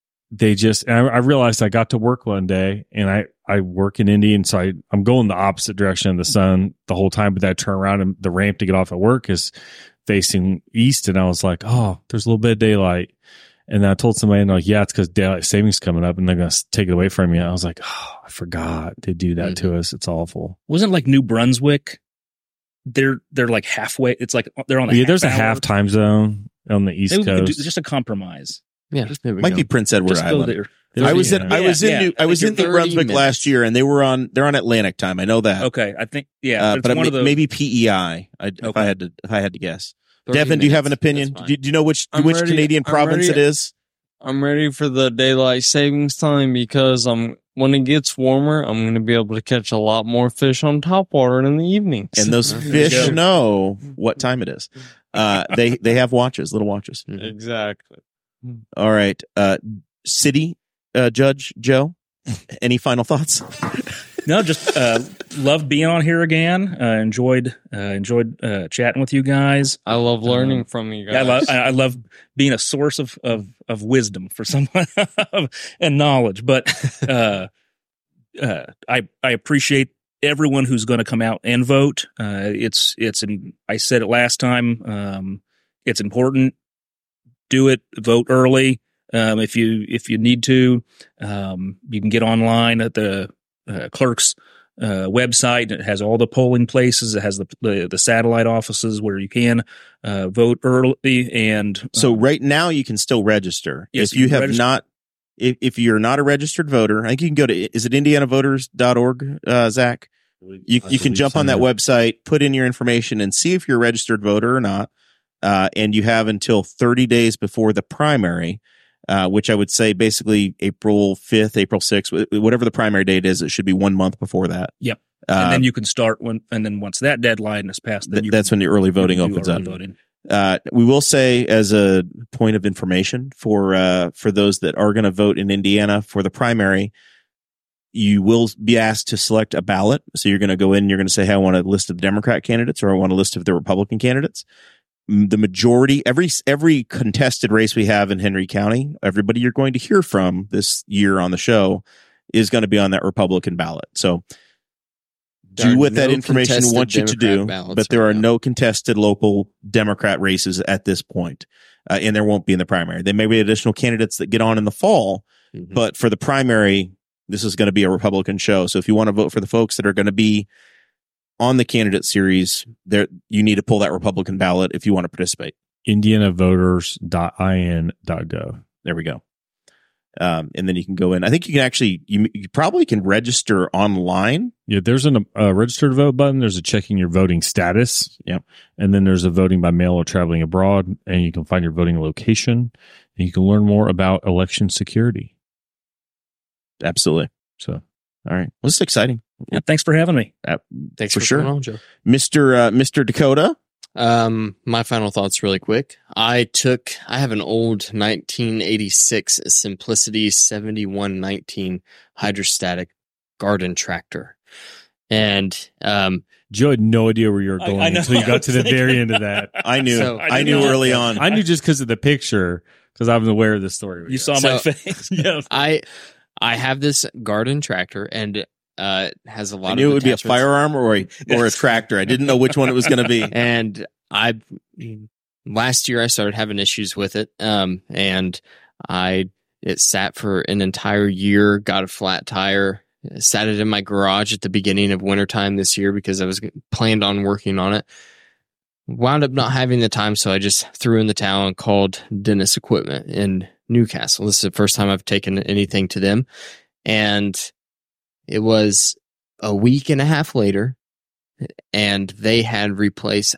I realized I got to work one day and I work in Indy. And so I'm going the opposite direction of the sun the whole time, but then I turn around and the ramp to get off at work is facing east. And I was like, there's a little bit of daylight. And then I told somebody, and they're like, yeah, it's because daylight savings coming up and they're going to take it away from you. I was like, I forgot they do that to us. It's awful. Wasn't like New Brunswick? They're like halfway. It's like they're on there's a half time zone on the East Coast. Just a compromise. Yeah, might be Prince Edward Island. I was in New Brunswick last year, and they're on Atlantic time. I know that. Okay, I think but maybe PEI. If I had to guess. Devin, do you have an opinion? Do you know which Canadian province it is? I'm ready for the daylight savings time because when it gets warmer, I'm going to be able to catch a lot more fish on topwater in the evenings. And those fish know what time it is. They have watches, little watches. Exactly. All right. City Judge Joe, any final thoughts? No, just loved being on here again. Enjoyed chatting with you guys. I love learning from you Yeah, guys. I love being a source of wisdom for someone and knowledge. But I appreciate everyone who's going to come out and vote. I said it last time. It's important. Do it. Vote early. If you need to, you can get online at the clerk's website. It has all the polling places. It has the satellite offices where you can vote early. And So right now you can still register. Yes, If you you can have register. not, if you're not a registered voter, I think you can go to, is it indianavoters.org, Zach? You can jump on that website, put in your information and see if you're a registered voter or not. And you have until 30 days before the primary, which I would say basically April 5th, April 6th, whatever the primary date is, it should be 1 month before that. Yep. And then you can start and then once that deadline is passed, then That's when the early voting opens up. Voting. We will say as a point of information for those that are going to vote in Indiana for the primary, you will be asked to select a ballot. So you're going to go in and you're going to say, hey, I want a list of the Democrat candidates or I want a list of the Republican candidates. The majority, every contested race we have in Henry County, everybody you're going to hear from this year on the show is going to be on that Republican ballot. So There do are with that no information contested what you to Democrat do, ballots but there right are now. no contested local Democrat races at this point, and there won't be in the primary. There may be additional candidates that get on in the fall, Mhm. but for the primary, this is going to be a Republican show. So if you want to vote for the folks that are going to be on the candidate series, there you need to pull that Republican ballot if you want to participate. indianavoters.in.gov. There we go. And then you can go in. I think you can actually, you probably can register online. Yeah, there's a registered vote button. There's a checking your voting status. Yep. And then there's a voting by mail or traveling abroad. And you can find your voting location. And you can learn more about election security. Absolutely. So, All right. Well, this is exciting. Yeah, thanks for having me. Thanks for for sure. coming on, Joe. Mr. Dakota. My final thoughts really quick. I have an old 1986 Simplicity 7119 hydrostatic garden tractor. And, Joe had no idea where you were going I know. until you got to the very end of that. I knew. So- I knew early on. I knew just because of the picture, because I was aware of the story. You saw my So- face. Yeah. I have this garden tractor and, it has a lot I of knew it would be a attachments. Firearm or a tractor. I didn't know which one it was going to be. And last year I started having issues with it. And it sat for an entire year, got a flat tire, sat it in my garage at the beginning of wintertime this year because I was planned on working on it. Wound up not having the time, so I just threw in the towel and called Dennis Equipment in Newcastle. This is the first time I've taken anything to them. And it was a week and a half later, and they had replaced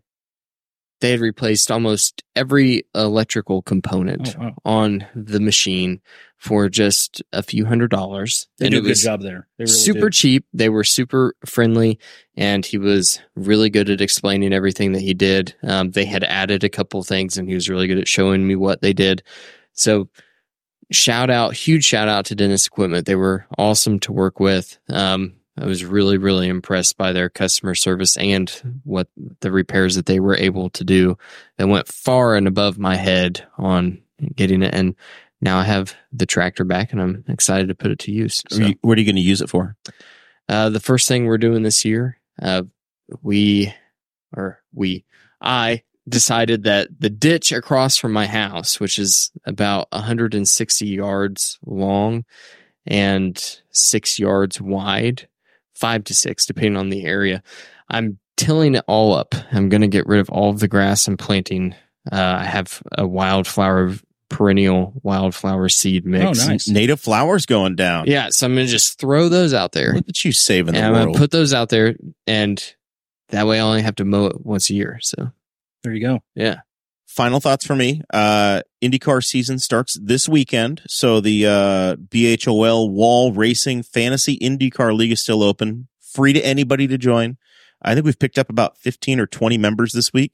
almost every electrical component Oh, wow. on the machine for just a few $100s. They And do a it good was job there. They really super do. cheap. They were super friendly, and he was really good at explaining everything that he did. They had added a couple things, and he was really good at showing me what they did. So huge shout out to Dennis Equipment. They were awesome to work with. I was really, really impressed by their customer service and what the repairs that they were able to do that went far and above my head on getting it. And now I have the tractor back and I'm excited to put it to use. So, What are you going to use it for? the first thing we're doing this year, I decided that the ditch across from my house, which is about 160 yards long and 6 yards wide, 5 to 6, depending on the area, I'm tilling it all up. I'm going to get rid of all of the grass and planting. I have a perennial wildflower seed mix. Oh, nice. Native flowers going down. Yeah, so I'm going to just throw those out there. Look at you saving the And I'm going world. to put those out there, and that way I only have to mow it once a year. So, There you go. yeah. Final thoughts for me. IndyCar season starts this weekend. So the BHOL Wall Racing Fantasy IndyCar League is still open. Free to anybody to join. I think we've picked up about 15 or 20 members this week.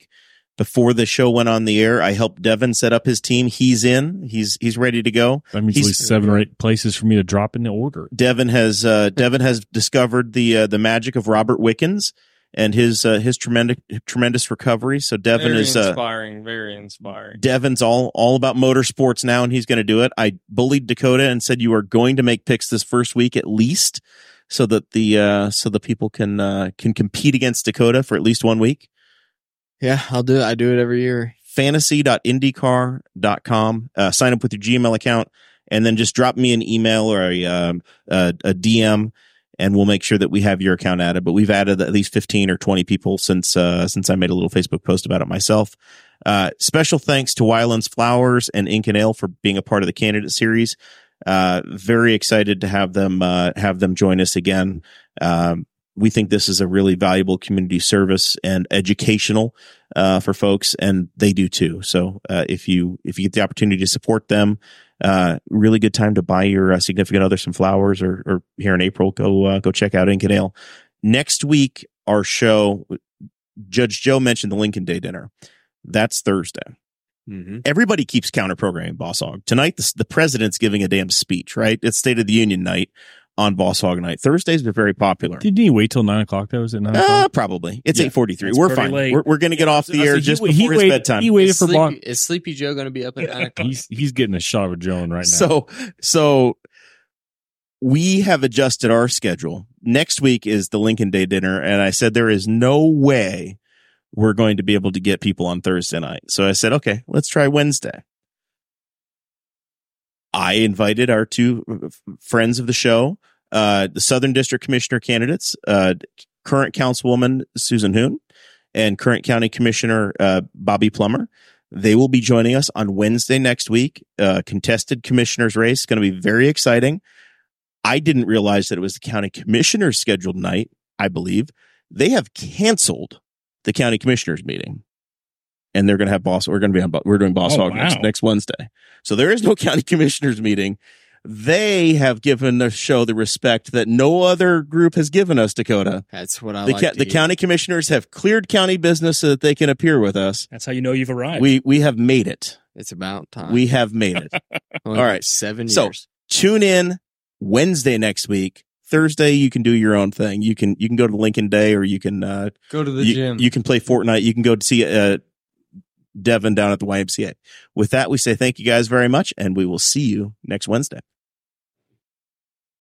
before the show went on the air. I helped Devin set up his team. He's in. He's ready to go. That means at least 7 or 8 places for me to drop in the order. Devin has discovered the magic of Robert Wickens and his tremendous recovery. So Devin Very is inspiring, very inspiring. Devin's all about motorsports now, and he's going to do it. I bullied Dakota and said you are going to make picks this first week at least, so that the people can compete against Dakota for at least 1 week. Yeah, I'll do it. I do it every year. Fantasy.indycar.com. Sign up with your Gmail account, and then just drop me an email or a DM, and we'll make sure that we have your account added. But we've added at least 15 or 20 people since I made a little Facebook post about it myself. Special thanks to Wyland's Flowers and Ink and Ale for being a part of the candidate series. Very excited to have them join us again. We think this is a really valuable community service and educational for folks, and they do too. So if you get the opportunity to support them, really good time to buy your significant other some flowers, or here in April, go check out Ink and Ale. Next week, our show, Judge Joe mentioned the Lincoln Day dinner. That's Thursday. Mm-hmm. Everybody keeps counter programming Boss Hog. Tonight, the president's giving a damn speech, right? It's State of the Union night on Boss Hog night. Thursdays are very popular. Didn't he wait till 9 o'clock? That was at 9 o'clock? Probably. It's 8:43. That's We're pretty fine. late. We're going to get off the air just before his bedtime. He waited for Boss. Is Sleepy Joe going to be up at 9 o'clock? He's getting a shot of Joan right now. So we have adjusted our schedule. Next week is the Lincoln Day dinner, and I said there is no way we're going to be able to get people on Thursday night. So I said, okay, let's try Wednesday. I invited our two friends of the show, the Southern District Commissioner candidates, current Councilwoman Susan Hoon and current County Commissioner Bobby Plummer. They will be joining us on Wednesday next week. Contested commissioner's race. Going to be very exciting. I didn't realize that it was the county commissioner's scheduled night, I believe. They have canceled the county commissioners meeting, and they're going to have we're doing Boss Hog next Wednesday. So there is no county commissioners meeting. They have given the show the respect that no other group has given us, Dakota. That's what The county commissioners have cleared county business so that they can appear with us. That's how you know you've arrived. We have made it. It's about time. We have made it. All right. 7 years. So tune in Wednesday next week. Thursday, you can do your own thing. You can go to Lincoln Day, or you can go to the gym. You can play Fortnite. You can go to see Devin down at the YMCA. With that, we say thank you guys very much, and we will see you next Wednesday.